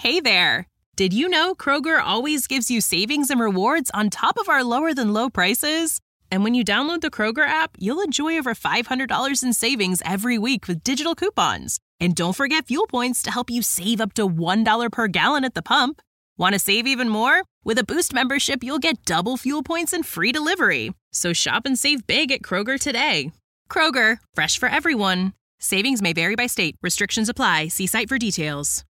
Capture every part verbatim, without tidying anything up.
Hey there! Did you know Kroger always gives you savings and rewards on top of our lower-than-low prices? And when you download the Kroger app, you'll enjoy over five hundred dollars in savings every week with digital coupons. And don't forget fuel points to help you save up to one dollar per gallon at the pump. Want to save even more? With a Boost membership, you'll get double fuel points and free delivery. So shop and save big at Kroger today. Kroger, fresh for everyone. Savings may vary by state. Restrictions apply. See site for details.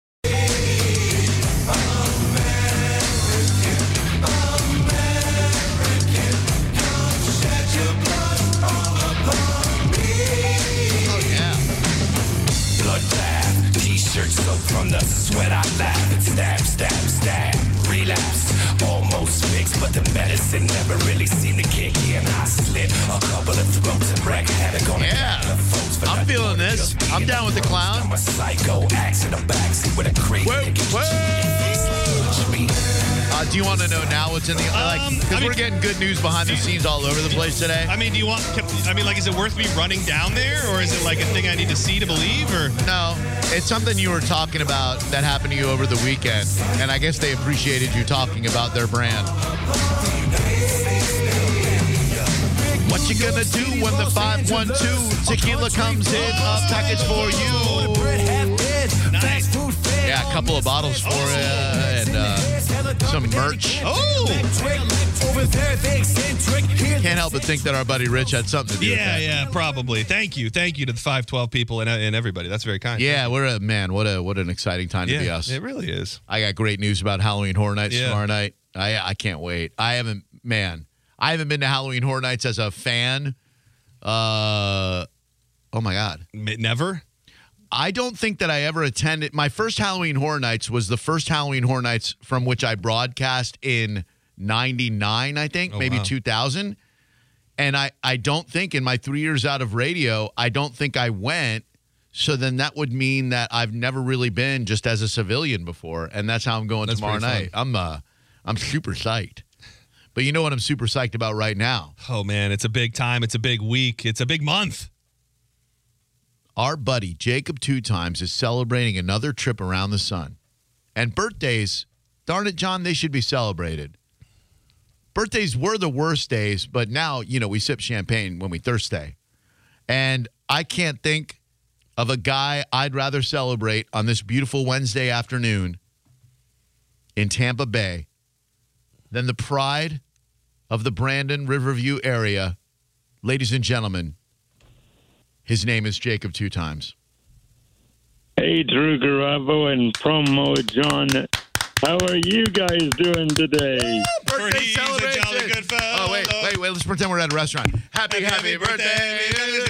T-shirts soaked from the sweat I laugh. Stab, stab, stab, relapse. Almost fixed, but the medicine never really seemed to kick in. I slit a couple of throats and wreck havoc on yeah. a folks. I'm feeling this. I'm down with the clown. I'm a psycho, axe in the backseat with a crate. Whoa, whoa. Uh, do you want to know now what's in the like? Because um, we're mean, getting good news behind the scenes all over the place today. I mean, do you want? I mean, like, is it worth me running down there, or is it like a thing I need to see to believe? Or no, it's something you were talking about that happened to you over the weekend, and I guess they appreciated you talking about their brand. What you gonna do when the five one two tequila comes in a package for you? Nice. Yeah, a couple of bottles for you and uh, some merch. Oh! Can't help but think that our buddy Rich had something to do yeah, with that. Yeah, yeah, probably. Thank you. Thank you to the five twelve people and, and everybody. That's very kind. Yeah, we're a, man, what a what an exciting time yeah, to be us. It really is. I got great news about Halloween Horror Nights yeah. tomorrow night. I I can't wait. I haven't, man, I haven't been to Halloween Horror Nights as a fan. Uh, oh, my God. Never? I don't think that I ever attended. My first Halloween Horror Nights was the first Halloween Horror Nights from which I broadcast in ninety-nine, I think, oh, maybe wow. two thousand. And I, I don't think in my three years out of radio, I don't think I went. So then that would mean that I've never really been just as a civilian before. And that's how I'm going that's tomorrow night. I'm uh, I'm super psyched. But you know what I'm super psyched about right now? Oh, man, it's a big time. It's a big week. It's a big month. Our buddy Jacob Two Times is celebrating another trip around the sun. And birthdays, darn it, John, they should be celebrated. Birthdays were the worst days, but now, you know, we sip champagne when we thirsty. And I can't think of a guy I'd rather celebrate on this beautiful Wednesday afternoon in Tampa Bay than the pride of the Brandon Riverview area. Ladies and gentlemen, his name is Jacob Two Times. Hey, Drew Garabo and Promo John. How are you guys doing today? Woo, birthday He's celebration. a jolly good fellow. Oh, wait, wait, wait. Let's pretend we're at a restaurant. Happy, happy, happy birthday.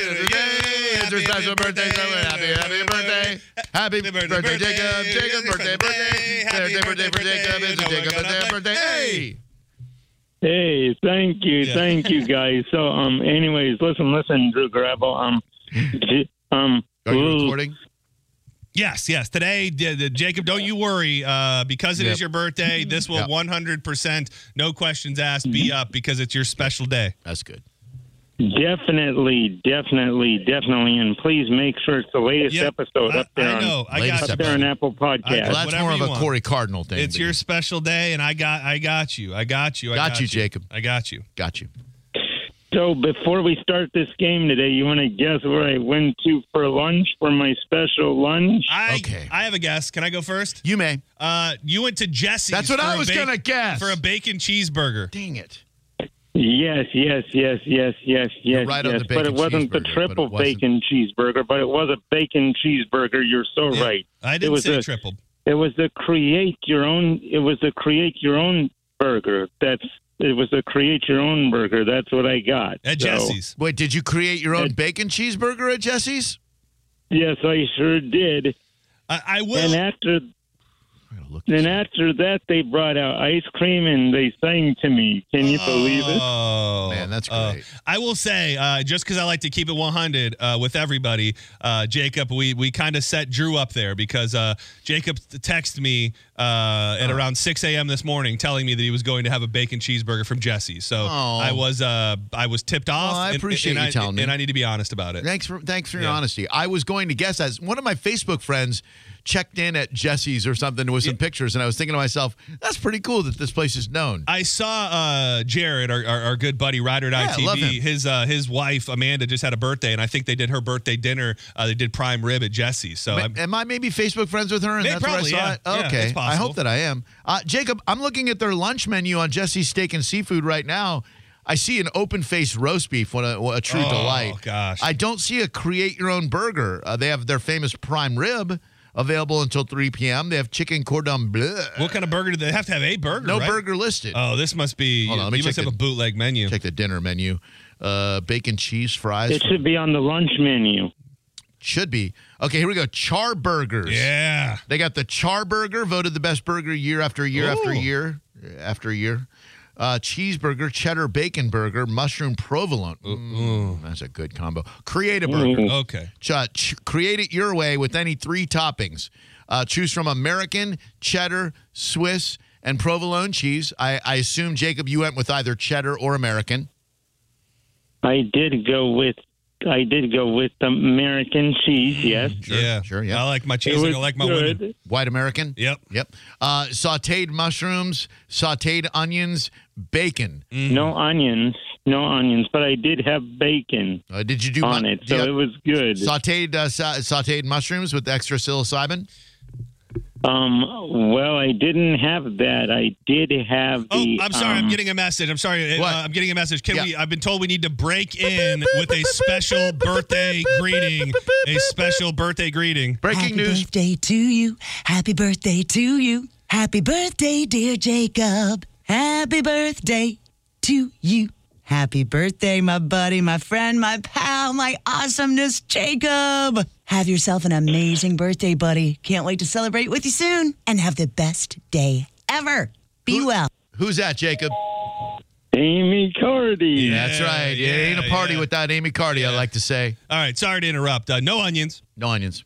It's your special birthday. Happy, happy birthday. Happy birthday, Jacob. Jacob, birthday, birthday. Birthday, birthday for Jacob. It's a Jacob birthday, birthday. Hey. Hey, thank you. Yeah. Thank you, guys. So, um, anyways, listen, listen, Drew Garabo. Um, um, Are you recording? Yes, yes. Today, d- d- Jacob, don't you worry. Uh, because it Yep. is your birthday, this will Yep. one hundred percent, no questions asked, be up because it's your special day. That's good. Definitely, definitely, definitely, and please make sure it's the latest Yep. episode I, up there I know. on I Latest got up you. there on Apple Podcast. I- Well, that's whatever more of you a want. Corey Cardinal thing. It's your special day, and I got, I got you. I got you. I Got got, you, Jacob. I got you. Got you. So before we start this game today, you want to guess where I went to for lunch for my special lunch? I, Okay. I have a guess. Can I go first? You may. Uh, you went to Jesse's. That's what for I a was ba- going to guess. for a bacon cheeseburger. Dang it. Yes, yes, yes, yes, yes, You're yes, right on yes. the But bacon it wasn't the cheeseburger, triple but it wasn't. bacon cheeseburger, but it was a bacon cheeseburger. You're so Yeah. right. I It didn't was say a- triple. It was the create your own. It was the create your own burger. That's it was the create your own burger. That's what I got. At So, Jesse's. Wait, did you create your own It- bacon cheeseburger at Jesse's? Yes, I sure did. I, I will. And after I'm gonna look this then up. after that, they brought out ice cream and they sang to me. Can you believe it? Oh, Man, that's uh, great. I will say, uh, just because I like to keep it one hundred uh, with everybody, uh, Jacob, we we kind of set Drew up there because uh, Jacob texted me uh, at around six a.m. this morning telling me that he was going to have a bacon cheeseburger from Jesse's. So Oh. I was uh, I was tipped off. I and- appreciate and you I, telling me. And I need to be honest about it. Thanks for thanks for your Yeah. honesty. I was going to guess as one of my Facebook friends checked in at Jesse's or something with some yeah. pictures, and I was thinking to myself, that's pretty cool that this place is known. I saw uh, Jared, our, our, our good buddy, Ride or Die yeah, T V. Love him. His uh, his wife Amanda just had a birthday, and I think they did her birthday dinner. Uh, they did prime rib at Jesse's. So, Ma- am I maybe Facebook friends with her? And maybe, that's probably, where I saw yeah. it. Yeah, okay, it's I hope possible. that I am. Uh, Jacob, I'm looking at their lunch menu on Jesse's Steak and Seafood right now. I see an open-faced roast beef, what a, what a true oh, delight. Oh, gosh. I don't see a create-your-own burger. Uh, they have their famous prime rib available until three p.m. They have chicken cordon bleu. What kind of burger do they have to have? A burger, No right? burger listed. Oh, this must be, Hold on, let me you must check have the- a bootleg menu. Check the dinner menu. Uh, bacon, cheese, fries. It should be on the lunch menu. Should be. Okay, here we go. Char burgers. Yeah. They got the Char Burger, voted the best burger year after year Ooh. after year after year. Uh, cheeseburger, cheddar bacon burger, mushroom provolone. Mm, that's a good combo. Create a burger. Mm. Okay. Ch- ch- create it your way with any three toppings. Uh, choose from American, cheddar, Swiss, and provolone cheese. I, I assume, Jacob, you went with either cheddar or American. I did go with I did go with the American cheese. Yes. Sure, yeah. sure, yeah. I like my It cheese like was I like my good. women. White American? Yep. Yep. Uh, sauteed mushrooms, sauteed onions, bacon. No onions, no onions, but I did have bacon Uh, did you do on mu- it, so yeah. it was good. Sauteed uh, sa- sauteed mushrooms with extra psilocybin? Um, well, I didn't have that. I did have Oh, the. I'm sorry. um, I'm getting a message. I'm sorry. Uh, What? I'm getting a message. Can Yeah. we? I've been told we need to break in with a special birthday greeting. A special birthday greeting. Breaking Happy news. birthday to you. Happy birthday to you. Happy birthday, dear Jacob. Happy birthday to you. Happy birthday, my buddy, my friend, my pal, my awesomeness, Jacob. Have yourself an amazing birthday, buddy. Can't wait to celebrate with you soon. And have the best day ever. Be Who- well. Who's that, Jacob? Amy Cardi. Yeah. That's right. yeah, it ain't a party yeah. without Amy Cardi, I like to say. All right. Sorry to interrupt. Uh, no onions. No onions.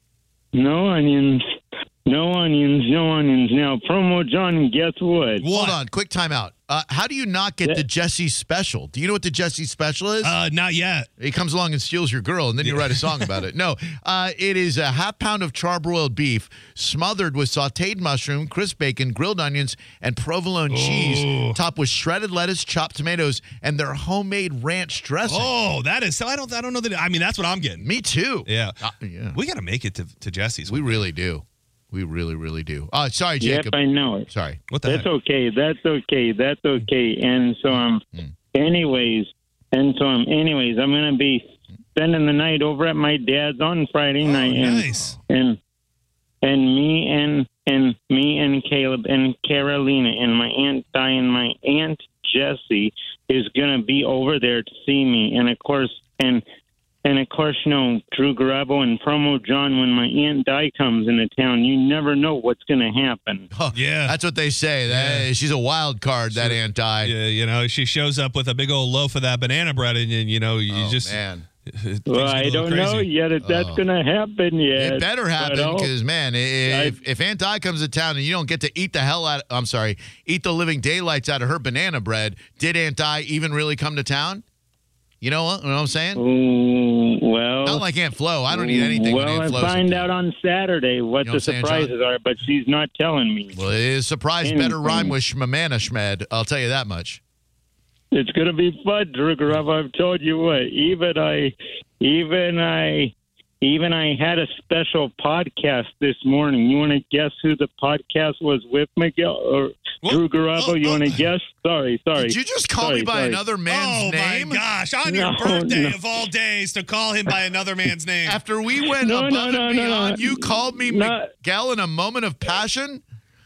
No onions. No onions. No onions. Now, promo John, guess what? Hold on. Quick timeout. Uh, how do you not get the Jesse special? Do you know what the Jesse special is? Uh, not yet. He comes along and steals your girl, and then you write a song about it. No, uh, it is a half pound of charbroiled beef smothered with sauteed mushroom, crisp bacon, grilled onions, and provolone cheese, topped with shredded lettuce, chopped tomatoes, and their homemade ranch dressing. Oh, that is. So I don't. I don't know that. I mean, that's what I'm getting. Me too. Yeah. Uh, yeah. We got to make it to, to Jesse's. We really do. We really, really do. Uh, sorry, Yep, Jacob. I know it. Sorry. What the That's heck? okay. That's okay. That's okay. And so um, Mm. anyways, and so um, anyways, I'm gonna be spending the night over at my dad's on Friday Oh, night, and nice. and and me and and me and Caleb and Carolina and my aunt Di and my aunt Jessie is gonna be over there to see me, and of course, and and of course, you know, Drew Garabo and Promo John. When my aunt Di comes into town, you never know what's gonna happen. Oh, Yeah. That's what they say. That, Yeah. She's a wild card, that Aunt Di. Yeah, you know, she shows up with a big old loaf of that banana bread, and you you know, you Oh, just. man. things Well, get a I little don't know crazy. yet if that's Oh. going to happen yet. It better happen But I'll- because, man, if, if Aunt Di comes to town and you don't get to eat the hell out I'm sorry, eat the living daylights out of her banana bread, did Aunt Di even really come to town? You know what, you know what I'm saying? Ooh, well, Not like Aunt Flo. I don't eat anything when Well, Aunt I Flo's in find town. out on Saturday what You know what the I'm saying, surprises John? are, but she's not telling me. Well, it is surprise Anything. better rhyme with shmamana shmed. I'll tell you that much. It's going to be fun, Drew Garabo. I've told you what. Even I, even I, even I had a special podcast this morning. You want to guess who the podcast was with, Miguel or What? Drew Garabo? Oh, you want oh. to guess? Sorry, sorry. Did you just call Sorry, me by sorry. another man's oh name? my gosh! On your No, birthday no. of all days, to call him by another man's name. After we went No, above no, no, and no, no. beyond, you called me Not- Miguel in a moment of passion?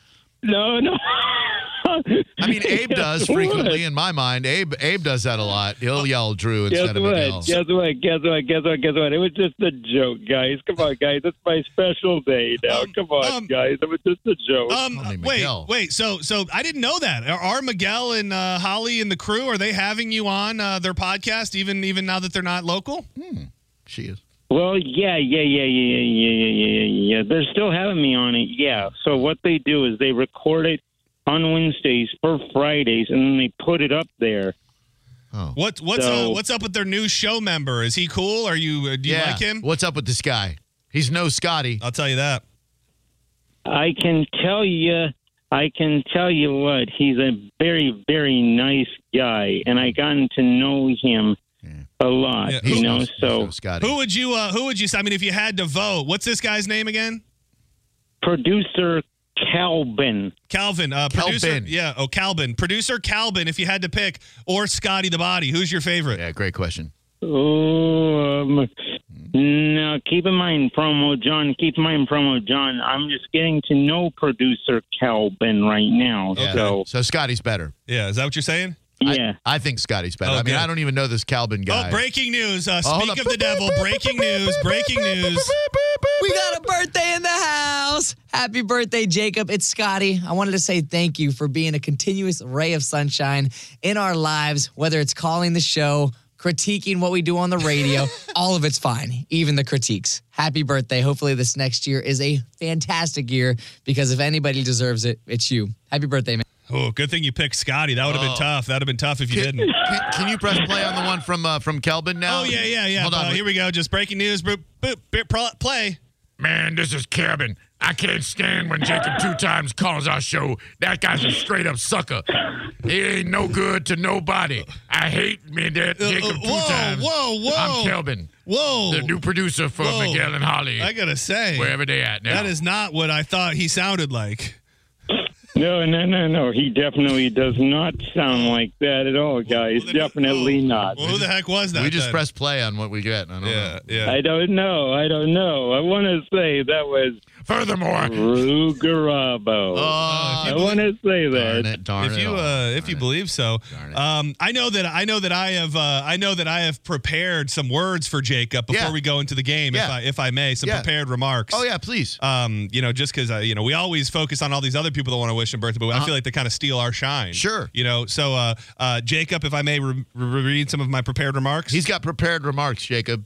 No, no. I mean, Abe does frequently in my mind. Abe Abe does that a lot. He'll yell Drew Guess instead of what? Miguel. Guess what? Guess what? Guess what? Guess what? It was just a joke, guys. Come on, guys. It's my special day now. Um, Come on, um, guys. It was just a joke. Um, Call me wait, Miguel. wait. So, so I didn't know that. Are, are Miguel and uh, Holly and the crew, are they having you on uh, their podcast, even even now that they're not local? She is. Well, yeah, yeah, yeah, yeah, yeah, yeah, yeah, yeah, yeah. They're still having me on it. Yeah. So what they do is they record it on Wednesdays for Fridays, and then they put it up there. Oh. What what's So- uh, what's up with their new show member? Is he cool? Are you uh, do you yeah. like him? What's up with this guy? He's no Scotty. I'll tell you that. I can tell you, I can tell you what, he's a very, very nice guy, and I gotten to know him a lot, Yeah. you know, so Scotty. Who would you? Uh, who would you? I mean, if you had to vote, what's this guy's name again? producer Calvin. Calvin. Uh, producer. Calvin. Yeah. Oh, Calvin. Producer Calvin. If you had to pick, or Scotty the Body, who's your favorite? Yeah, great question. Oh, um, no, keep in mind, Promo John, keep in mind, Promo John, I'm just getting to know producer Calvin right now, Yeah. so, So Scotty's better. Yeah. Is that what you're saying? yeah. I, I think Scotty's better. Oh, I mean, good. I don't even know this Calvin guy. Oh, breaking news. Uh, Oh, hold speak on. of the devil. Breaking news. Breaking news. We got a birthday in the house. Happy birthday, Jacob. It's Scotty. I wanted to say thank you for being a continuous ray of sunshine in our lives, whether it's calling the show, critiquing what we do on the radio, all of it's fine, even the critiques. Happy birthday. Hopefully this next year is a fantastic year because if anybody deserves it, it's you. Happy birthday, man. Oh, good thing you picked Scotty. That would have Oh. been tough. That would have been tough if you Can, didn't. can, can you press play on the one from uh, from Kelvin now? Oh, yeah, yeah, yeah. Hold on. Uh, here we go. Just breaking news. Boop, boop, boop, pro- play. Man, this is Kevin. I can't stand when Jacob two times calls our show. That guy's a straight up sucker. He ain't no good to nobody. I hate me that Uh, Jacob uh, two whoa, times. whoa, whoa. I'm Kelvin, Whoa. the new producer for Whoa. Miguel and Holly. I got to say, Wherever they at now. that is not what I thought he sounded like. No, no, no, no. He definitely does not sound like that at all, guys. Well, then- Definitely oh, not. Well, who the heck was that? We just then? press play on what we get. I don't Yeah, know. yeah. I don't know. I don't know. I want to say that was Furthermore, Ru Garabo. Oh, I want to say darn that. it, darn if it you all. uh, if Darn you it. believe so, Darn it. um, I know that I know that I have uh, I know that I have prepared some words for Jacob before Yeah. we go into the game. If Yeah. I if I may, some Yeah. prepared remarks. Oh, yeah, please. Um, you know, just because uh, you know we always focus on all these other people that want to wish him birthday, but I feel like they kind of steal our shine. Sure. You know, so uh, uh, Jacob, if I may re- re- read some of my prepared remarks. He's got prepared remarks, Jacob.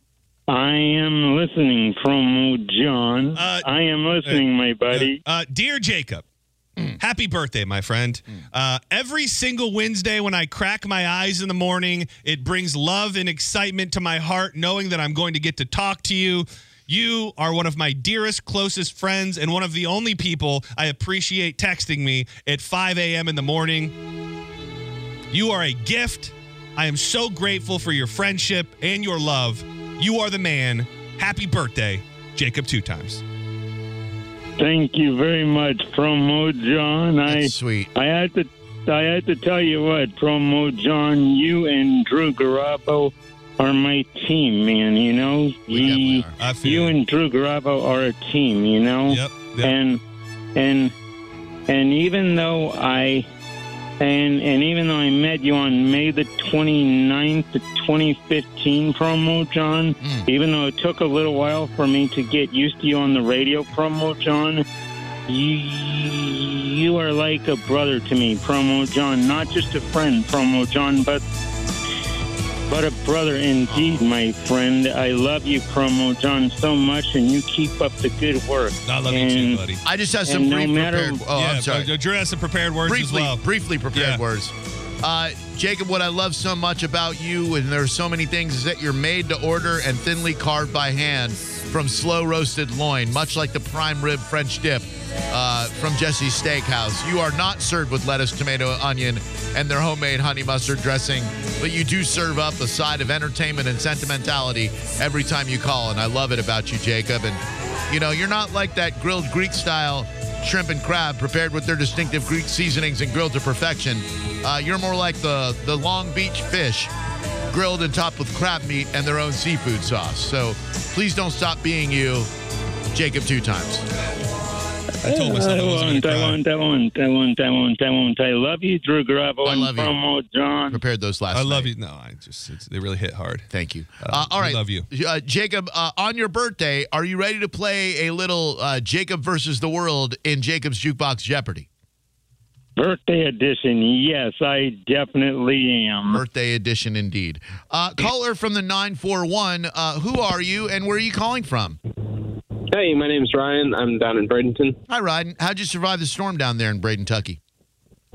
I am listening, Promo John. Uh, I am listening, my buddy. Uh, dear Jacob, happy birthday, my friend. Uh, every single Wednesday when I crack my eyes in the morning, it brings love and excitement to my heart knowing that I'm going to get to talk to you. You are one of my dearest, closest friends and one of the only people I appreciate texting me at five a.m. in the morning. You are a gift. I am so grateful for your friendship and your love. You are the man. Happy birthday, Jacob two times. Thank you very much, Promo John. I That's sweet. I had to I had to tell you what, Promo John, you and Drew Garabo are my team, man, you know? We Ye- definitely are. I feel you it. and Drew Garabo are a team, you know? Yep. yep. And and and even though I and and even though I met you on May the twenty-ninth of twenty fifteen, Promo John, Mm. even though it took a little while for me to get used to you on the radio, Promo John, you, you are like a brother to me, Promo John. Not just a friend, Promo John, but but a brother indeed, my friend. I love you, Promo John, so much, and you keep up the good work. I love you And- too, buddy. I just have some And no brief matter- prepared. Oh, yeah, I'm sorry. uh, Drew has some prepared words briefly, as well. briefly prepared Yeah. words. Uh, Jacob, what I love so much about you, and there are so many things, is that you're made to order and thinly carved by hand from slow roasted loin, much like the prime rib French dip uh, from Jesse's Steakhouse. You are not served with lettuce, tomato, onion, and their homemade honey mustard dressing, but you do serve up a side of entertainment and sentimentality every time you call, and I love it about you, Jacob. And, you know, you're not like that grilled Greek style shrimp and crab prepared with their distinctive Greek seasonings and grilled to perfection. Uh, you're more like the, the Long Beach fish grilled and topped with crab meat and their own seafood sauce. So please don't stop being you, Jacob, two times. I told myself I I wasn't won't, going I to won't, I won't, I won't, I won't, I won't. I love you, Drew Garabo I and love you. Promo John. Prepared those last I love night. you. No, I just it's, they really hit hard. Thank you. Uh, Uh, all we right. love you. Uh, Jacob, uh, on your birthday, are you ready to play a little uh, Jacob versus the world in Jacob's Jukebox Jeopardy? Birthday edition, yes, I definitely am. Birthday edition indeed. Uh, caller from the nine four one, uh, who are you and where are you calling from? Hey, my name's Ryan. I'm down in Bradenton. Hi, Ryden. How'd you survive the storm down there in Braden, Kentucky?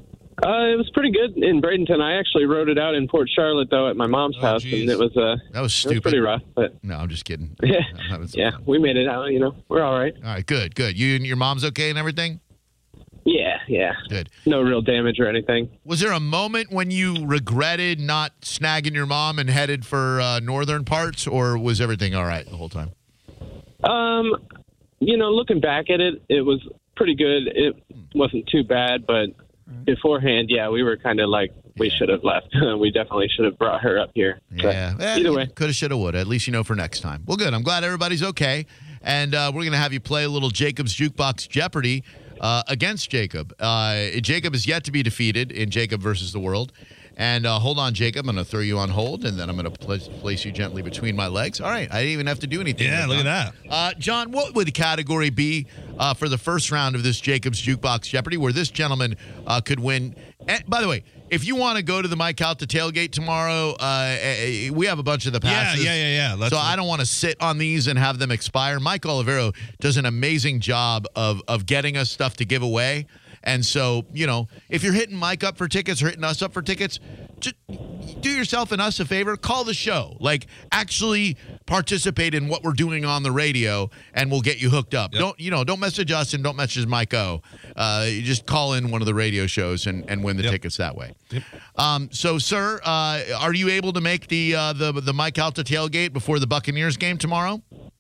Uh, it was pretty good in Bradenton. I actually wrote it out in Port Charlotte, though, at my mom's Oh, house, geez. and it was uh, That was it stupid. was pretty rough. But No, I'm just kidding. yeah, I'm having some yeah, fun. we made it out. You know, we're all right. All right, good, good. You and your mom's okay and everything? Yeah, yeah. Good. No real damage or anything. Was there a moment when you regretted not snagging your mom and headed for uh, northern parts, or was everything all right the whole time? Um, you know, looking back at it, it was pretty good. It wasn't too bad, but beforehand, yeah, we were kind of like, we should have left. We definitely should have brought her up here. But Yeah. Eh, either way. Coulda, shoulda, woulda. At least you know for next time. Well, good. I'm glad everybody's okay. And uh, we're going to have you play a little Jacob's Jukebox Jeopardy uh, against Jacob. Uh, Jacob is yet to be defeated in Jacob versus the World. And uh, hold on, Jacob. I'm going to throw you on hold, and then I'm going to pl- place you gently between my legs. All right. I didn't even have to do anything. Yeah, there, look John. at that. Uh, John, what would the category be uh, for the first round of this Jacob's Jukebox Jeopardy, where this gentleman uh, could win? And, by the way, if you want to go to the Mike Calta tailgate tomorrow, uh, eh, we have a bunch of the passes. Yeah, yeah, yeah, yeah. Let's- so I don't want to sit on these and have them expire. Mike Olivero does an amazing job of of getting us stuff to give away. And so, you know, if you're hitting Mike up for tickets or hitting us up for tickets, just do yourself and us a favor. Call the show. Like, actually participate in what we're doing on the radio, and we'll get you hooked up. Yep. Don't, you know, don't message us and don't message Mike O. Uh, you just call in one of the radio shows and, and win the Yep. tickets that way. Um, so, sir, uh, are you able to make the uh, the the Mike Alta tailgate before the Buccaneers game tomorrow?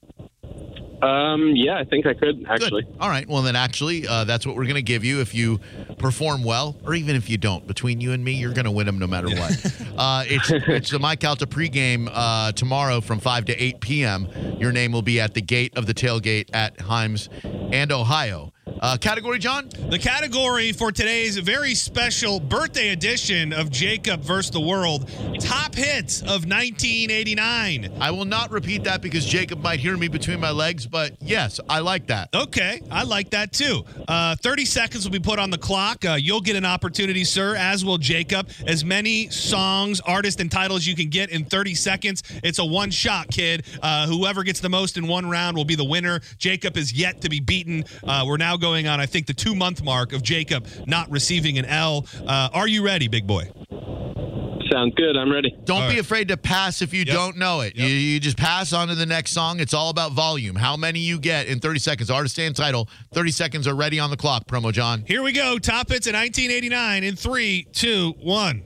Um, yeah, I think I could, actually. Good. All right. Well, then, actually, uh, that's what we're going to give you if you perform well, or even if you don't. Between you and me, you're going to win them no matter what. uh, it's it's the Mike Alta pregame uh, tomorrow from five to eight p.m. Your name will be at the gate of the tailgate at Himes and Ohio. Uh, category, John? The category for today's very special birthday edition of Jacob versus the World, top hits of nineteen eighty-nine. I will not repeat that because Jacob might hear me between my legs, but yes, I like that. Okay, I like that too. Uh, thirty seconds will be put on the clock. Uh, you'll get an opportunity, sir, as will Jacob. As many songs, artists, and titles you can get in thirty seconds. It's a one-shot, kid. Uh, whoever gets the most in one round will be the winner. Jacob is yet to be beaten. Uh, we're now going on, I think, the two-month mark of Jacob not receiving an L. Uh, are you ready, big boy? Sounds good. I'm ready. Don't All be right. afraid to pass if you Yep. don't know it. Yep. You, you just pass on to the next song. It's all about volume. How many you get in thirty seconds. Artist and title. thirty seconds are ready on the clock, Promo John. Here we go. Top hits of nineteen eighty-nine in three, two, one.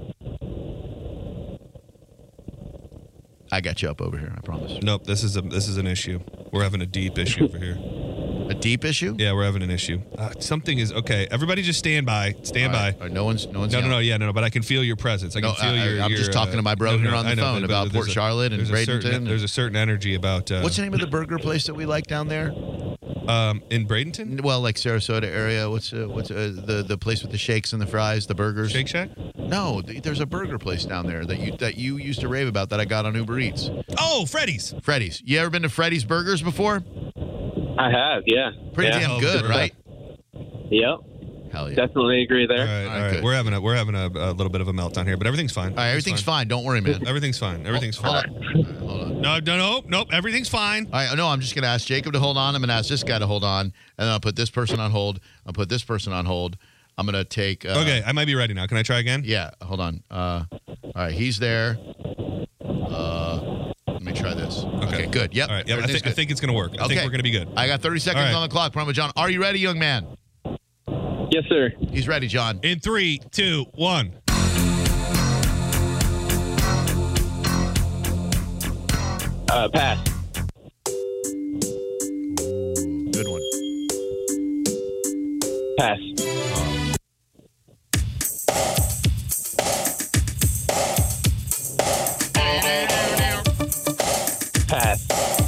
I got you up over here, I promise. Nope, this is a this is an issue. We're having a deep issue over here. A deep issue? Yeah, we're having an issue. Uh, something is okay. Everybody, just stand by. Stand All by. right, all right, no one's no one's No, no, no, yelling. yeah, no, no, but I can feel your presence. I can No, feel I- your. I'm your, just talking to my bro no, here no, on the I know, phone but- about but Port there's a- Charlotte and there's a certain- Bradenton. There's a certain energy about. Uh, What's the name of the burger place that we like down there? um in Bradenton? Well, like Sarasota area. What's uh, what's uh, the the place with the shakes and the fries, the burgers? Shake Shack? No, th- there's a burger place down there that you that you used to rave about that I got on Uber Eats. Oh, Freddy's. Freddy's. You ever been to Freddy's Burgers before? I have, yeah. Pretty yeah. damn Oh, good, good. right? Yep. Hell yeah. Definitely agree there. All right, All all right, right. good. We're having a we're having a, a little bit of a meltdown here, but everything's fine. All right, everything's fine. Don't worry, man. Everything's fine. Everything's Hold fine. on. All right, hold on. No, no, no, nope. Everything's fine. All right, no, I'm just going to ask Jacob to hold on. I'm going to ask this guy to hold on. And then I'll put this person on hold. I'll put this person on hold. I'm going to take. Uh, Okay, I might be ready now. Can I try again? Yeah, hold on. Uh, all right, he's there. Uh, let me try this. Okay, good. Yep. All right. Yep. I everything's think I good. think it's gonna work. I Okay. think we're gonna be good. I got thirty seconds All right. on the clock, Promo John. Are you ready, young man? Yes, sir. He's ready, John. In three, two, one. Uh, pass. Good one. Pass. Pass.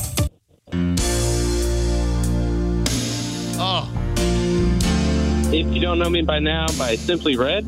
Oh, If you don't know me by now, by Simply Red.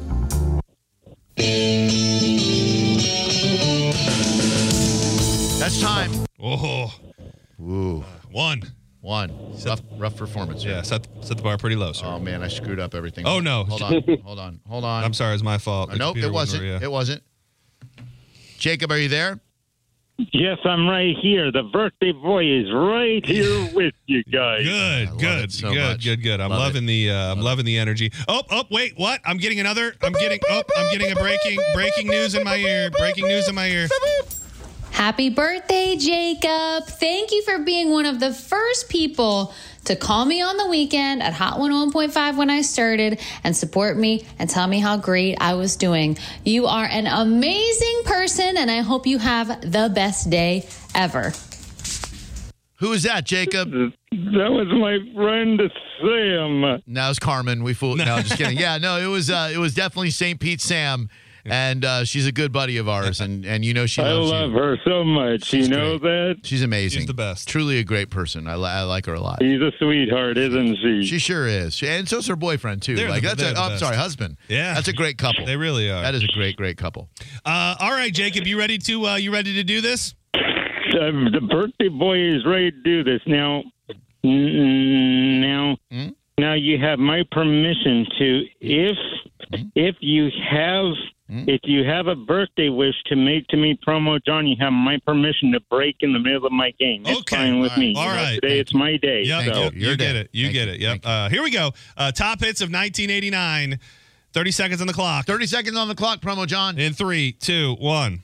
that's time. Oh, Ooh, one. one. Rough, rough performance. here. Yeah, set set the bar pretty low, sir. Oh man, I screwed up everything. Oh, no. Hold on, hold on, hold on. I'm sorry, it's my fault. Uh, The nope, computer it wasn't. where- yeah. It wasn't. Jacob, are you there? Yes, I'm right here. The birthday boy is right here with you guys. Good, love good, it so good, much. good, good. I'm Love loving it. the uh, I'm loving the energy. Oh, oh, wait, what? I'm getting another. I'm getting. Oh, I'm getting a breaking breaking news in my ear. Breaking news in my ear. Happy birthday, Jacob. Thank you for being one of the first people to call me on the weekend at Hot one oh one point five when I started and support me and tell me how great I was doing. You are an amazing person, and I hope you have the best day ever. Who is that, Jacob? That was my friend Sam. No, it's Carmen. We fooled. No, just kidding. Yeah, no, it was uh, it was definitely Saint Pete Sam, and uh, she's a good buddy of ours, and and you know she I loves love you. her so much. She's you know great. that? She's amazing. She's the best. Truly a great person. I, li- I like her a lot. She's a sweetheart, isn't she? She sure is, she, and so's her boyfriend too. They're like the- that's they're a, the oh, I'm best. sorry, husband. Yeah. That's a great couple. They really are. That is a great, great couple. Uh, all right, Jacob, you ready to uh, you ready to do this? Uh, the birthday boy is ready to do this now. n- Now, Hmm? now you have my permission to, if if you have if you have a birthday wish to make to me, Promo John, you have my permission to break in the middle of my game. It's Okay. fine with All right. me. All You know, right. today it's my day. Yep, Thank so. yep, you. you You're get dead. it. You Thank get you. it. Yep. Thank you. Uh, here we go. Uh, top hits of nineteen eighty-nine. thirty seconds on the clock. thirty seconds on the clock, Promo John. In three, two, one.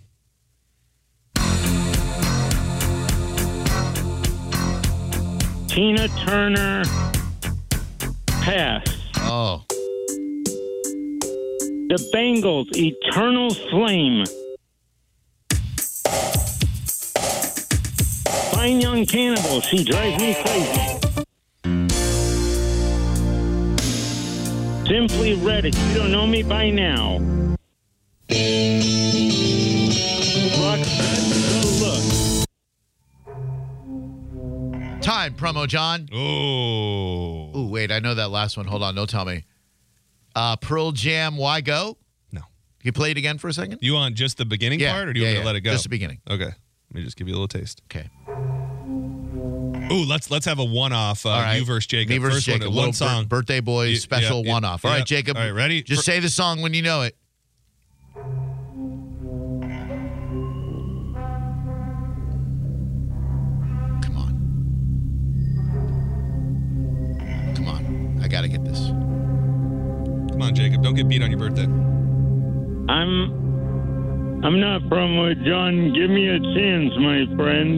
Tina Turner, pass. Oh, The Bangles, Eternal Flame. Fine Young Cannibal, She Drives Me Crazy. Simply Red, If You Don't Know Me By Now. Roxette, The Look. time, Promo John. Oh. Ooh, wait, I know that last one. Hold on, don't tell me. Uh, Pearl Jam, Why Go? No. Can you play it again for a second? You want just the beginning Yeah, part, or do you yeah, want me yeah. to let it go? Just the beginning. Okay. Let me just give you a little taste. Okay. Ooh, let's let's have a one-off. Uh, All right. You versus Jacob. Me versus First Jacob. one, Little one song. bir- birthday boy You- special yeah, yeah, one-off. All yeah. right, Jacob. All right, ready? Just For- say the song when you know it. Come on. Come on. I got to get this. Come on, Jacob. Don't get beat on your birthday. I'm I'm not Promo John. Give me a chance, my friend.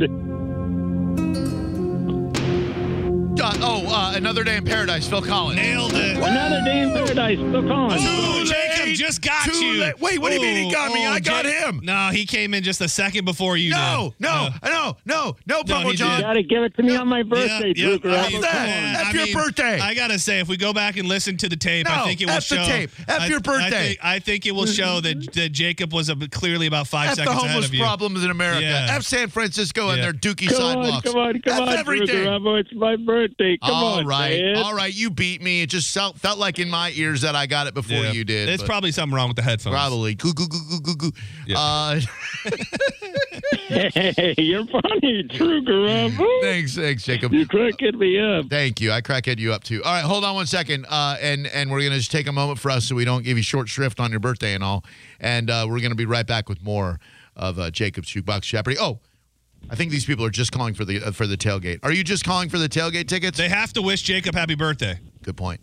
Uh, oh, uh, Another Day in Paradise, Phil Collins. Nailed it. Another Day in Paradise, Phil Collins. Ooh, Jacob just got Too you. late. Wait, what do you mean he got me? I got him. No, he came in just a second before you No, did. no, Uh, no, no, no, No, Promo he John. You gotta give it to me on my birthday, yeah, Drew yeah, I Garabo. mean, that? Come on. man, F I your mean, birthday. I gotta say, if we go back and listen to the tape, I No, think it will F the show. tape. F I- your birthday. I think, I think it will show that, that Jacob was a, clearly about five F the seconds ahead homeless of you. problems in America. Yeah. F San Francisco and Yeah. their dookie Come on, sidewalks. come on, come F on, Drew everything. Garabo. It's my birthday. Come all on, right, man. all right. You beat me. It just felt, felt like in my ears that I got it before Yeah. you did. There's but probably something wrong with the headphones. probably. Goo, goo, goo, goo, goo, goo. Yeah. Uh, Hey, you're funny, Drew Garabo. thanks, thanks, Jacob. You're cracking me up. Thank you. I crackhead you up too. All right, hold on one second. Uh, and and we're gonna just take a moment for us so we don't give you short shrift on your birthday and all. And uh, we're gonna be right back with more of uh, Jacob's Jukebox Jeopardy. Oh, I think these people are just calling for the uh, for the tailgate. Are you just calling for the tailgate tickets? They have to wish Jacob happy birthday. Good point.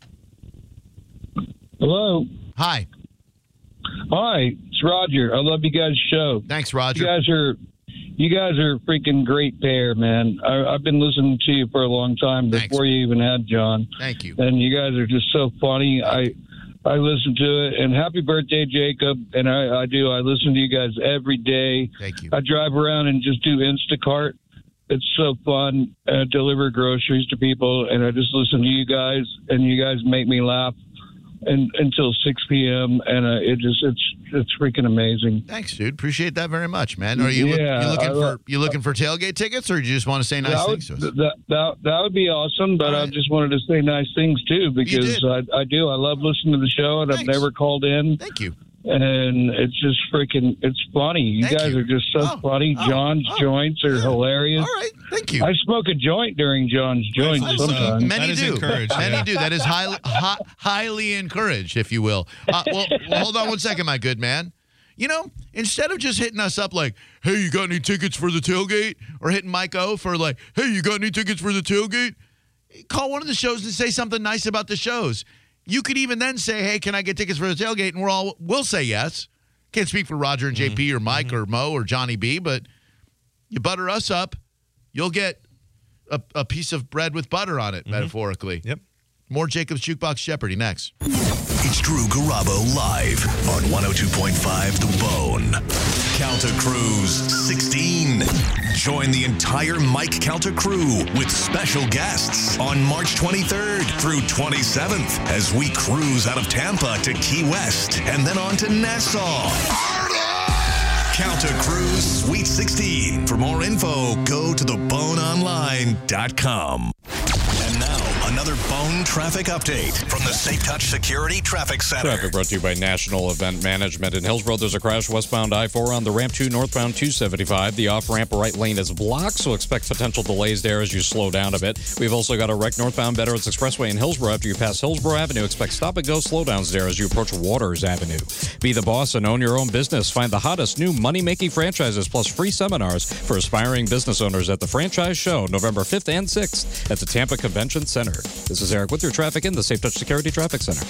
Hello. Hi. Hi, it's Roger. I love you guys' show. Thanks, You Roger. guys are you guys are a freaking great pair, man. I, I've been listening to you for a long time Thanks. before you even had John. Thank you. And you guys are just so funny. I I listen to it. And happy birthday, Jacob. And I, I do. I listen to you guys every day. Thank you. I drive around and just do Instacart. It's so fun. Uh, deliver groceries to people, and I just listen to you guys, and you guys make me laugh. And until six p.m. and uh, it just it's it's freaking amazing. Thanks, dude. Appreciate that very much, man. Are you, look- Yeah, you looking I for lo- you looking for tailgate tickets, or do you just want to say nice that, things to would, us? that, that that would be awesome, but All I right. just wanted to say nice things too because did. I, I do. I love listening to the show, and Thanks. I've never called in, Thank you. and it's just freaking. It's funny. You Thank guys you. are just so Oh, funny. oh, John's oh, joints are yeah. hilarious. All right. Thank you. I smoke a joint during John's joints That's, uh, sometimes. Many That is do. encouraged, Many yeah. do. That is highly, hi, highly encouraged, if you will. Uh, well, well, hold on one second, my good man. You know, instead of just hitting us up like, hey, you got any tickets for the tailgate? Or hitting Mike O for like, hey, you got any tickets for the tailgate? Call one of the shows and say something nice about the shows. You could even then say, hey, can I get tickets for the tailgate? And we're all, we'll say yes. Can't speak for Roger and J P mm-hmm. or Mike mm-hmm. or Mo or Johnny B, but you butter us up, you'll get a, a piece of bread with butter on it, mm-hmm. metaphorically. Yep. More Jacob's Jukebox Jeopardy next. It's Drew Garabo live on one oh two point five The Bone. Calta Cruise sixteen. Join the entire Mike Calta crew with special guests on March twenty-third through twenty-seventh as we cruise out of Tampa to Key West and then on to Nassau. Calta Cruise Sweet sixteen. For more info, go to the bone online dot com. And now, another Bone traffic update from the Safe Touch Security Traffic Center. Traffic brought to you by National Event Management. In Hillsborough, there's a crash westbound I four on the ramp two, northbound two seventy-five. The off-ramp right lane is blocked, so expect potential delays there as you slow down a bit. We've also got a wreck northbound Veterans Expressway in Hillsborough. After you pass Hillsborough Avenue, expect stop-and-go slowdowns there as you approach Waters Avenue. Be the boss and own your own business. Find the hottest new money-making franchises plus free seminars for aspiring business owners at the Franchise Show, November fifth and sixth at the Tampa Convention Center. This is Eric with your traffic in the Safe Touch Security Traffic Center.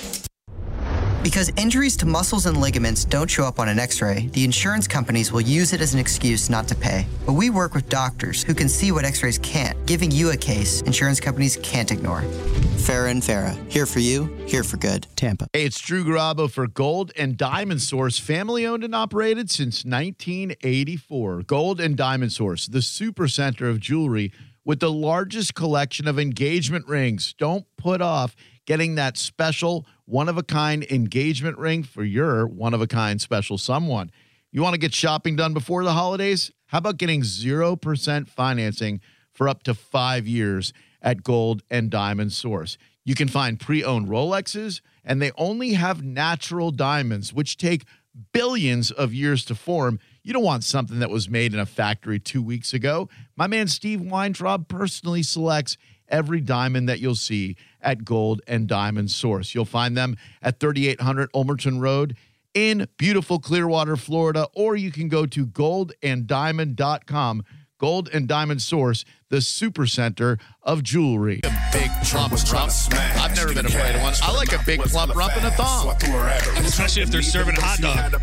Because injuries to muscles and ligaments don't show up on an x-ray, the insurance companies will use it as an excuse not to pay. But we work with doctors who can see what x-rays can't, giving you a case insurance companies can't ignore. Farah and Farah, here for you, here for good. Tampa. Hey, it's Drew Garabo for Gold and Diamond Source, family owned and operated since nineteen eighty-four. Gold and Diamond Source, the super center of jewelry with the largest collection of engagement rings. Don't put off getting that special one-of-a-kind engagement ring for your one-of-a-kind special someone. You want to get shopping done before the holidays? How about getting zero percent financing for up to five years at Gold and Diamond Source? You can find pre-owned Rolexes, and they only have natural diamonds, which take billions of years to form. You don't want something that was made in a factory two weeks ago. My man Steve Weintraub personally selects every diamond that you'll see at Gold and Diamond Source. You'll find them at thirty-eight hundred Ulmerton Road in beautiful Clearwater, Florida, or you can go to gold and diamond dot com. Gold and Diamond Source, the super center of jewelry. A big plump rump. I've never been afraid of one. I like a big plump rump and a thong. Especially if they're serving a hot dog.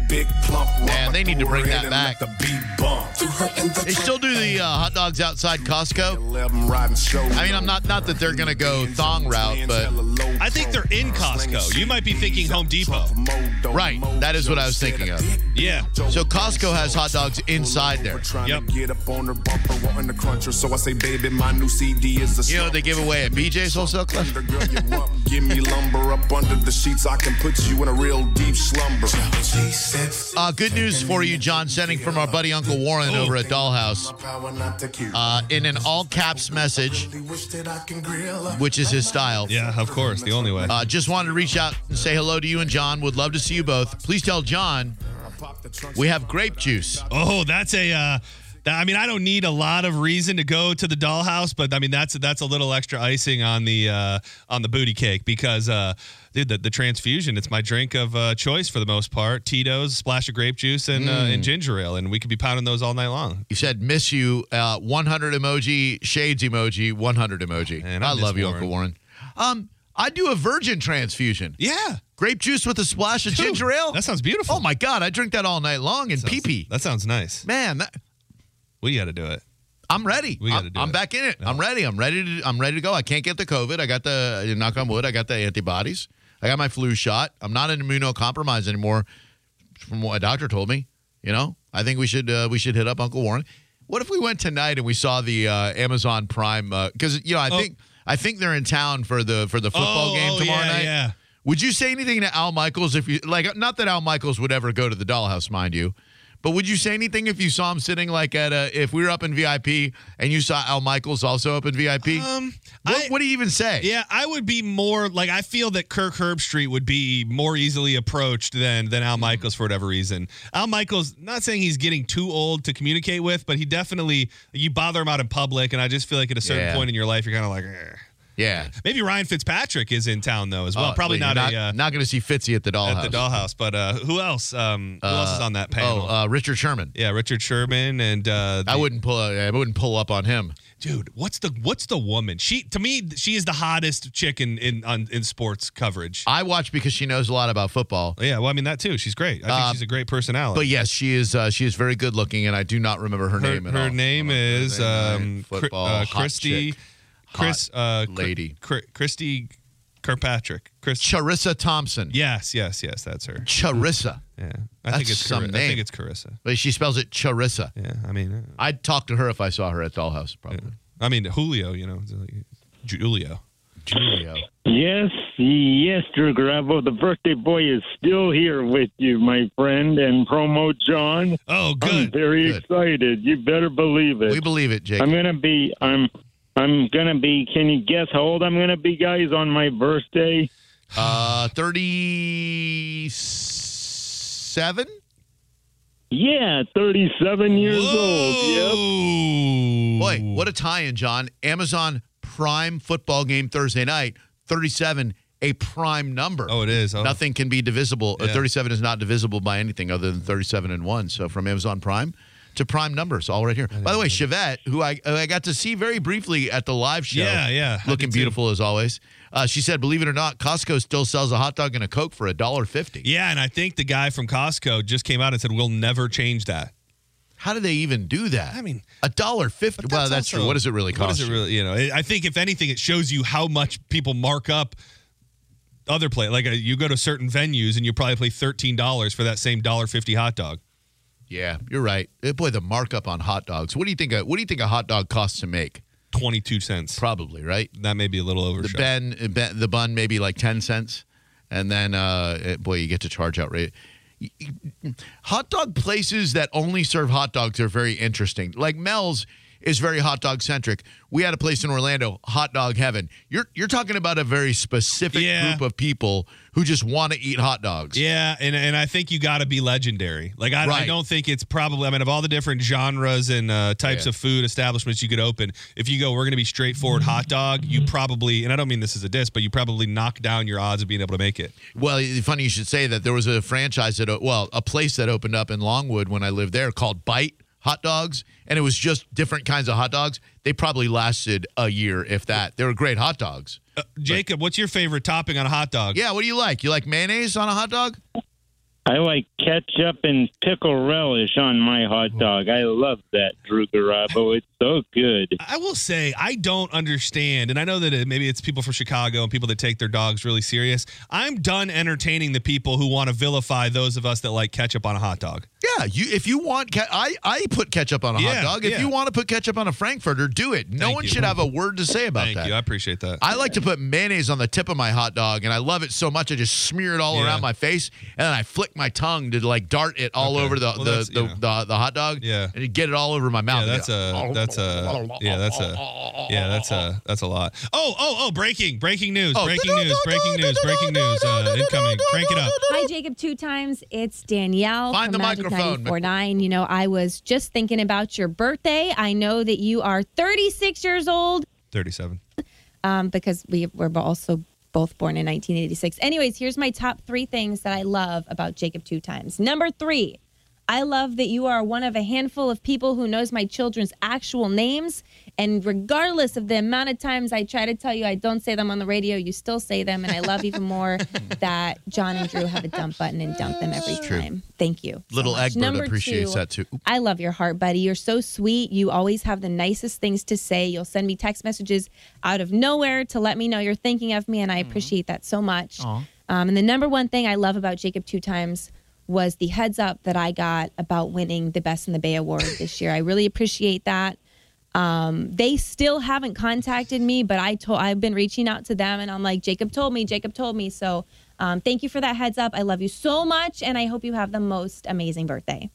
Man, they need to bring that back. They still do the uh, hot dogs outside Costco. I mean, I'm not not that they're going to go thong route, but I think they're in Costco. You might be thinking Home Depot. Right. That is what I was thinking of. Yeah. So Costco has hot dogs inside there. Yep. So I say, baby, my new C D is a You know what they give away at B J's Wholesale Club? Give me lumber up under the sheets. I can put you in a real deep slumber. Uh, good news for you, John, sending from our buddy Uncle Warren over at Dollhouse. Uh, in an all-caps message, which is his style. Yeah, of course, the only way. Uh, just wanted to reach out and say hello to you and John. Would love to see you both. Please tell John we have grape juice. Oh, that's a... Uh, I mean, I don't need a lot of reason to go to the Dollhouse, but I mean that's that's a little extra icing on the uh, on the booty cake because, uh, dude, the, the transfusion, it's my drink of uh, choice for the most part. Tito's, splash of grape juice, and mm. uh, and ginger ale, and we could be pounding those all night long. You said miss you, uh, one hundred emoji, shades emoji, one hundred emoji. Man, I, I love you, Warren. Uncle Warren. Um, I do a virgin transfusion. Yeah. Grape juice with a splash of Dude, ginger ale. That sounds beautiful. Oh my God, I drink that all night long and pee-pee. That sounds nice. Man, that... We got to do it. I'm ready. We got to I'm, do I'm it. back in it. No. I'm ready. I'm ready to. I'm ready to go. I can't get the COVID. I got the knock on wood. I got the antibodies. I got my flu shot. I'm not an immunocompromised anymore, from what a doctor told me. You know, I think we should uh, we should hit up Uncle Warren. What if we went tonight and we saw the uh, Amazon Prime? Because uh, you know, I oh. think I think they're in town for the for the football oh, game oh, tomorrow yeah, night. Yeah. Would you say anything to Al Michaels if you like? Not that Al Michaels would ever go to the Dollhouse, mind you. But would you say anything if you saw him sitting like at a, if we were up in V I P and you saw Al Michaels also up in V I P? Um, what, I, what do you even say? Yeah, I would be more like, I feel that Kirk Herbstreit would be more easily approached than than Al Michaels for whatever reason. Al Michaels, not saying he's getting too old to communicate with, but he definitely, you bother him out in public, and I just feel like at a certain Yeah. point in your life, you're kind of like, eh. Yeah. Maybe Ryan Fitzpatrick is in town though as well. Uh, Probably well, not, you're a uh, not going to see Fitzy at the Dollhouse. at the Dollhouse. But uh, who else? Um, who else is on that panel? Oh, uh, Richard Sherman. Yeah, Richard Sherman and uh, the, I wouldn't pull. I wouldn't pull up on him. Dude, what's the what's the woman? She to me, she is the hottest chick in in, on, in sports coverage. I watch because she knows a lot about football. Yeah, well, I mean that too. She's great. I think Uh, she's a great personality. But yes, she is. Uh, she is very good looking, and I do not remember her, her, name at her all. name is Her name, um, Cri- football uh, hot Christy. chick. Chris, uh, Cri- lady. Cri- Christy Kirkpatrick. Chris. Charissa Thompson. Yes, yes, yes. That's her. Charissa. Yeah, I That's think it's some Car- I name. think it's Carissa. But she spells it Charissa. Yeah, I mean, uh, I'd talk to her if I saw her at Dollhouse, probably. yeah. I mean Julio. You know, it's like Julio. Julio. Yes, yes, Drew Garabo. The birthday boy is still here with you, my friend, and Promo John. Oh, I'm good. very Good. excited. You better believe it. We believe it, Jake. I'm gonna be. I'm. I'm gonna be. Can you guess how old I'm gonna be, guys, on my birthday? Uh, thirty-seven. Yeah, thirty-seven years old. Yep. Whoa. Boy, what a tie-in, John. Amazon Prime football game Thursday night. thirty-seven, a prime number. Oh, it is. Oh. Nothing can be divisible. Uh, Yeah. thirty-seven is not divisible by anything other than thirty-seven and one. So from Amazon Prime to prime numbers, all right here. By the way, Chevette, who I who I got to see very briefly at the live show, Yeah, yeah, I looking did too. beautiful as always. Uh, she said, believe it or not, Costco still sells a hot dog and a Coke for a dollar fifty. Yeah, and I think the guy from Costco just came out and said we'll never change that. How do they even do that? I mean, a dollar fifty. But Well, that's also- true. What does it really cost? What does it you? really? You know, I think if anything, it shows you how much people mark up other play. Like uh you go to certain venues and you probably pay thirteen dollars for that same dollar fifty hot dog. Yeah, you're right. Eh, boy, the markup on hot dogs. What do you think? A, what do you think a hot dog costs to make? Twenty-two cents. Probably, right? That may be a little The overshot. ben, eh, ben, the bun maybe like ten cents, and then uh, eh, boy, you get to charge out rate. Hot dog places that only serve hot dogs are very interesting. Like Mel's is very hot dog centric. We had a place in Orlando, Hot Dog Heaven. You're you're talking about a very specific Yeah. group of people who just want to eat hot dogs. Yeah, and and I think you got to be legendary. Like I, I Right. don't think it's probably. I mean, of all the different genres and uh, types Yeah. of food establishments you could open, if you go, we're going to be straightforward hot dog. You probably, and I don't mean this as a diss, but you probably knock down your odds of being able to make it. Well, it's funny you should say that. There was a franchise that, o- well, a place that opened up in Longwood when I lived there called Bite Hot Dogs, and it was just different kinds of hot dogs. They probably lasted a year, if that. They were great hot dogs. Uh, Jacob, what's your favorite topping on a hot dog? Yeah, what do you like? You like mayonnaise on a hot dog? I like ketchup and pickle relish on my hot dog. I love that, Drew Garabo. It's so good. I will say I don't understand, and I know that it, maybe it's people from Chicago and people that take their dogs really serious. I'm done entertaining the people who want to vilify those of us that like ketchup on a hot dog. Yeah, you. If you want, ke- I I put ketchup on a Yeah, hot dog. If yeah. you want to put ketchup on a Frankfurter, do it. No Thank one you. should have a word to say about Thank that. you. I appreciate that. I like to put mayonnaise on the tip of my hot dog, and I love it so much I just smear it all Yeah. around my face, and then I flick my tongue to like dart it all Okay. over the Well, the, that's, the, you know. the the hot dog. Yeah. and you get it all over my mouth. Yeah, that's a that's a yeah, that's a yeah, that's a that's a lot. Oh, oh, oh! Breaking, breaking news, Oh. breaking news, breaking news, breaking news. Uh, incoming. Crank it up. Hi, Jacob. Two times. It's Danielle Find from the Magic microphone. ninety-four point nine. You know, I was just thinking about your birthday. I know that you are thirty-six years old Thirty-seven. um, because we were also both born in nineteen eighty-six. Anyways, here's my top three things that I love about Jacob Two Times. Number three, I love that you are one of a handful of people who knows my children's actual names. And regardless of the amount of times I try to tell you I don't say them on the radio, you still say them. And I love even more that John and Drew have a dump button and dump them every true. time. Thank you. so Little much. Egbert Number appreciates two, that too. Oop. I love your heart, buddy. You're so sweet. You always have the nicest things to say. You'll send me text messages out of nowhere to let me know you're thinking of me, and I appreciate that so much. Um, and the number one thing I love about Jacob Two Times was the heads up that I got about winning the Best in the Bay Award this year. I really appreciate that. Um, they still haven't contacted me, but I told I've been reaching out to them, and I'm like, Jacob told me, Jacob told me. So um, thank you for that heads up. I love you so much, and I hope you have the most amazing birthday.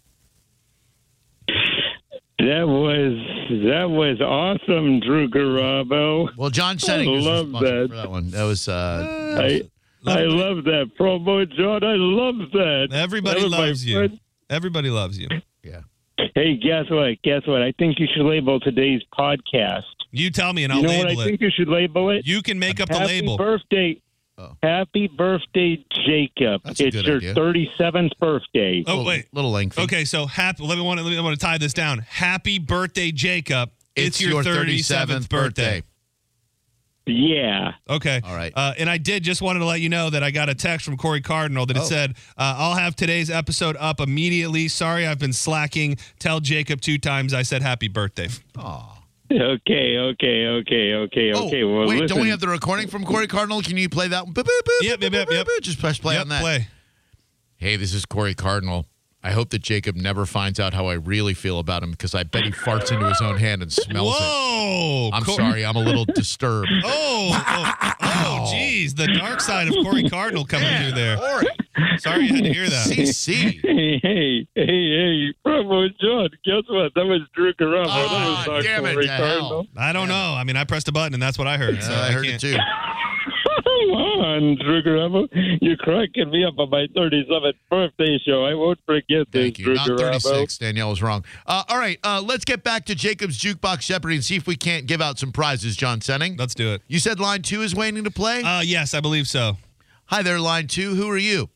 That was that was awesome, Drew Garabo. Well, John Senning I was love responsible that. for that one. That was uh, I I love that promo, John. I love that. Everybody That was my loves you. friend. Everybody loves you. yeah. Hey, guess what? Guess what? I think you should label today's podcast You tell me, and I'll you know label what I it. think you should label it? You can make up the Happy label. birthday. Oh. Happy birthday, Jacob. That's a it's good your idea. thirty-seventh birthday. Oh, little, wait. little lengthy. Okay, so happy. Let me want to. Let me want to tie this down. Happy birthday, Jacob. It's, your thirty-seventh birthday. Yeah. Okay. All right. Uh, and I did just wanted to let you know that I got a text from Corey Cardinal that it Oh. said, uh, I'll have today's episode up immediately. Sorry, I've been slacking. Tell Jacob two times I said happy birthday. Aw. Okay, okay, okay, okay, Oh, okay. Well, wait, listen. don't we have the recording from Corey Cardinal? Can you play that one? Boop, boop, boop, Yep, yep, yep, boop, yep. boop. Just press play Yep, on that. play. Hey, this is Corey Cardinal. I hope that Jacob never finds out how I really feel about him because I bet he farts into his own hand and smells it. Whoa. I'm Cor- sorry. I'm a little disturbed. Oh, oh, oh, geez. The dark side of Corey Cardinal coming through there. Corey. Sorry you had to hear that. C C. Hey, hey, hey, hey, Bravo John, guess what? That was Drew Garabo. Ah, that was not damn it Corey to hell. Cardinal. I don't know. I mean, I pressed a button and that's what I heard. Yeah, so I heard it can't- too. Come on, Drew Garabo. You're cracking me up on my thirty-seventh birthday show. I won't forget Thank this, you. Drew Not Garabo. thirty-six. Danielle was wrong. Uh, all right. Uh, let's get back to Jacob's Jukebox Jeopardy and see if we can't give out some prizes, John Senning. Let's do it. You said line two is waiting to play? Uh, yes, I believe so. Hi there, line two. Who are you?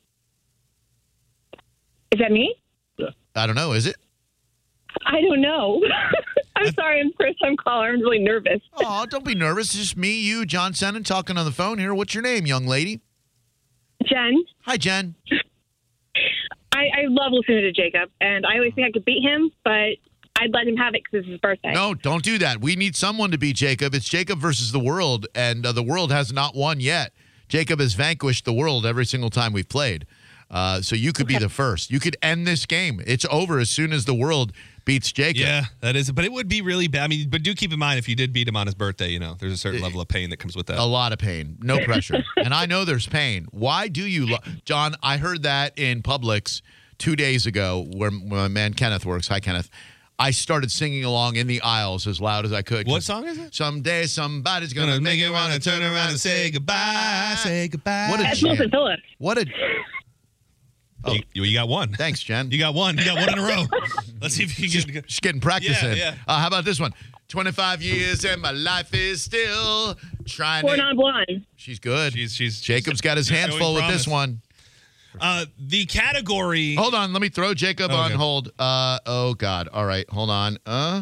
Is that me? I don't know. Is it? I don't know. I'm sorry. I'm first time caller. I'm really nervous. Oh, don't be nervous. It's just me, you, John Senning talking on the phone here. What's your name, young lady? Jen. Hi, Jen. I, I love listening to Jacob, and I always think I could beat him, but I'd let him have it because it's his birthday. No, don't do that. We need someone to beat Jacob. It's Jacob versus the world, and uh, the world has not won yet. Jacob has vanquished the world every single time we've played. Uh, so you could Okay. be the first. You could end this game. It's over as soon as the world beats Jacob. Yeah, that is. But it would be really bad. I mean, but do keep in mind if you did beat him on his birthday, you know, there's a certain level of pain that comes with that. A lot of pain. No pressure. And I know there's pain. Why do you, lo- John, I heard that in Publix two days ago where, where my man Kenneth works. Hi, Kenneth. I started singing along in the aisles as loud as I could. What song is it? Someday somebody's going to Gonna make make it it want to turn around and say goodbye. Say goodbye. What a That's jam. Wilson Phillips. What a... Oh. You, you got one. Thanks, Jen. You got one. You got one in a row. Let's see if you can get. She's getting practice Yeah, in. yeah. Uh, how about this one? twenty-five years and my life is still trying Four to... non blonde. She's good. She's she's. Jacob's got his she's hands showing full with promise. this one. Uh, the category. Hold on. Let me throw Jacob Oh, on okay. hold. Uh, oh, God. All right. Hold on. Uh,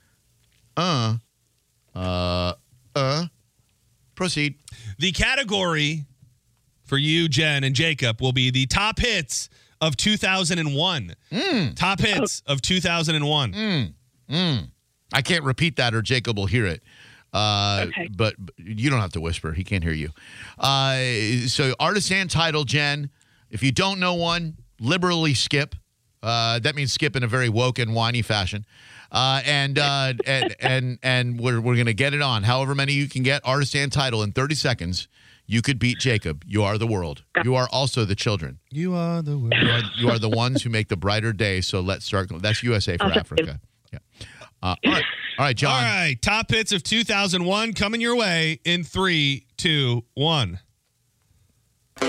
uh, uh, uh. Proceed. The category for you, Jen and Jacob, will be the top hits of two thousand one. Mm. Top hits of two thousand one. Mm. Mm. I can't repeat that or Jacob will hear it. Uh, Okay. but, but you don't have to whisper. He can't hear you. Uh, so artist and title, Jen. If you don't know one, liberally skip. Uh, that means skip in a very woke and whiny fashion. Uh, and, uh, and and and we're we're gonna get it on. However many you can get, artist and title in thirty seconds. You could beat Jacob. You are the world. You are also the children. You are the world. You are, you are the ones who make the brighter day. So let's start. That's U S A for Okay. Africa. Yeah. Uh, all right. All right, John. All right, top hits of two thousand one coming your way in three, two, one. Yo,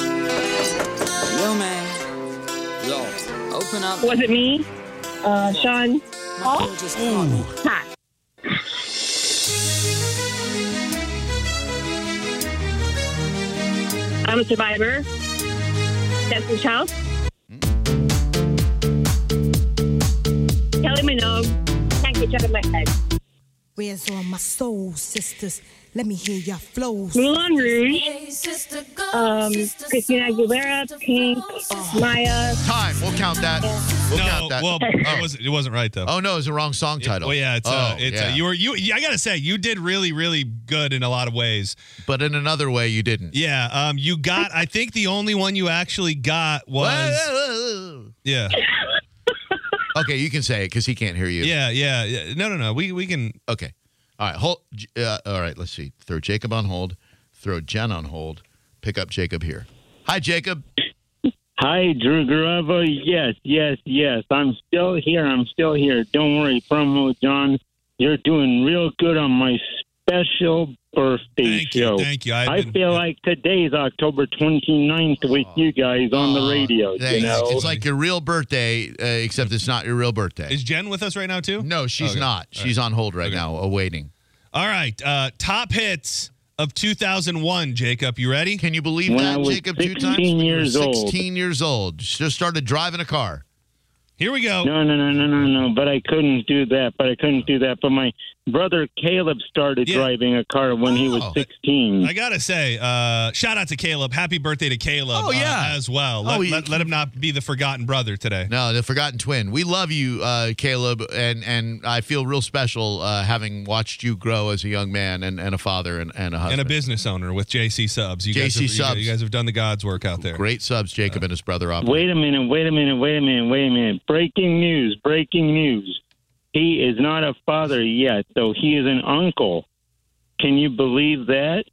man. Yo, open up. Was it me? Uh, Sean? My girl just called me. Hi. I'm a survivor. Destiny's Child. Kelly Minogue. Can't get you out of my head. Where's all my soul sisters? Let me hear your flows. Moulin Rouge. Um, Christina Aguilera. Pink. Maya. Time. We'll count that. We'll no, count that. well, it wasn't. It wasn't right though. Oh no, it's the wrong song title. Well, yeah, it's. oh, uh, it's. yeah. Uh, you were. You. I gotta say, you did really, really good in a lot of ways. But in another way, you didn't. Yeah. Um. You got. I think the only one you actually got was. Yeah. Okay, you can say it because he can't hear you. Yeah. Yeah. Yeah. No. No. No. We. We can. Okay. All right. Hold. Uh, all right. Let's see. Throw Jacob on hold. Throw Jen on hold. Pick up Jacob here. Hi, Jacob. Hi, Drew Garabo. Yes, yes, yes. I'm still here. I'm still here. Don't worry, Promo John. You're doing real good on my special birthday Thank you, show. thank you. I've I been- feel like today's October twenty-ninth with you guys on the radio. You Thanks. know? It's like your real birthday, uh, except it's not your real birthday. Is Jen with us right now too? No, she's Okay. not. All She's on hold right now, awaiting. All right. Uh, top hits of two thousand one, Jacob. You ready? Can you believe When that, I was Jacob? Two times? sixteen When you were years old. sixteen years old. Just started driving a car. Here we go. No, no, no, no, no, no. But I couldn't do that. But I couldn't do that. But my brother Caleb started Yeah. driving a car when he was Oh. sixteen. I gotta say, uh, shout out to Caleb. Happy birthday to Caleb. Oh, yeah. uh, as well. Let, Oh, he- let, let him not be the forgotten brother today. No, the forgotten twin. We love you, uh, Caleb, and and I feel real special uh, having watched you grow as a young man and, and a father and, and a husband. And a business owner with J C Subs. You J guys C have, you- Subs. You, guys have done the God's work out there. Great subs, Jacob and his brother operate. Wait a minute, wait a minute, wait a minute, wait a minute. Breaking news, breaking news. He is not a father yet, though he is an uncle. Can you believe that?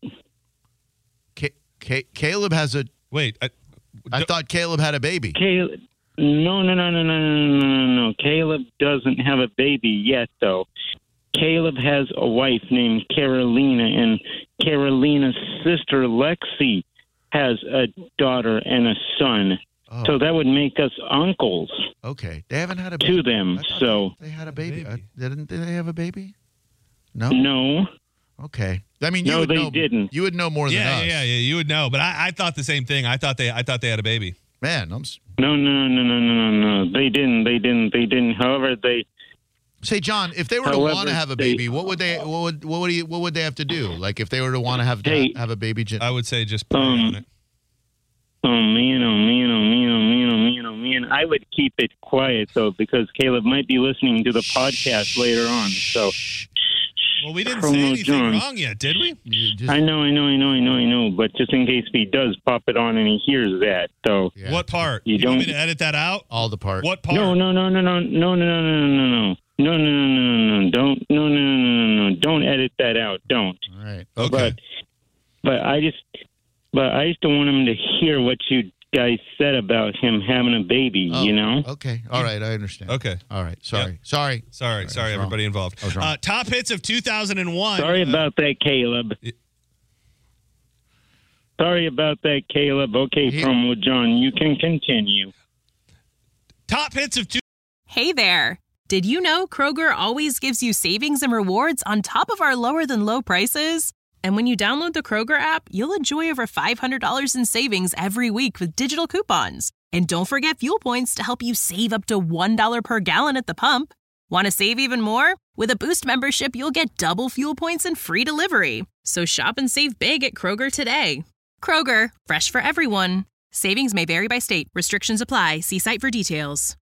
Ca- Ca- Caleb has a. Wait, I, I thought Caleb had a baby. Caleb, no, no, no, no, no, no, no, no, no. Caleb doesn't have a baby yet, though. Caleb has a wife named Carolina, and Carolina's sister Lexi has a daughter and a son. Oh. So that would make us uncles Okay, they haven't had a to baby. them. I thought So they had a baby. Uh, didn't they have a baby? No. no, Okay. I mean, you no, would they know, didn't. You would know more yeah, than us. yeah, yeah, yeah. You would know, but I, I thought the same thing. I thought they, I thought they had a baby. Man, I'm. s- No, no, no, no, no, no, no. They didn't. They didn't. They didn't. However, they. Say, John, if they were to However, want to have a they- baby, what would they? What would? What would? He, what would they have to do? Like, if they were to want to have Hey. have a baby? Jan- I would say just pray Um, on it. Oh man, oh man, oh man, oh man, oh man, oh man. I would keep it quiet though, because Caleb might be listening to the podcast later on. So. Well, we didn't Promo say anything John. wrong yet, did we? You just- I know, I know, I know, I know, I know. But just in case he does pop it on and he hears that, so Yeah. What part? You You, want me don't- to edit that out? all the part. What part? no, no, no, no, no, no, no, no, no, no, no, no, no, no, no, no, don't, no, no, no, no, no, no, don't edit that out. Don't. All right. Okay. But, but I just, but I just don't want him to hear what you guys said about him having a baby. Oh, You know. Okay. All right. I understand. Okay. All right. Sorry. Yep. Sorry. Sorry, I sorry, was wrong. everybody involved. I was wrong. Uh, top hits of two thousand one. Sorry uh, about that, Caleb. Sorry about that, Caleb. Okay, He- Promo John, you can continue. Top hits of two. Hey there. Did you know Kroger always gives you savings and rewards on top of our lower than low prices? And when you download the Kroger app, you'll enjoy over five hundred dollars in savings every week with digital coupons. And don't forget fuel points to help you save up to one dollar per gallon at the pump. Want to save even more? With a Boost membership, you'll get double fuel points and free delivery. So shop and save big at Kroger today. Kroger, fresh for everyone. Savings may vary by state. Restrictions apply. See site for details.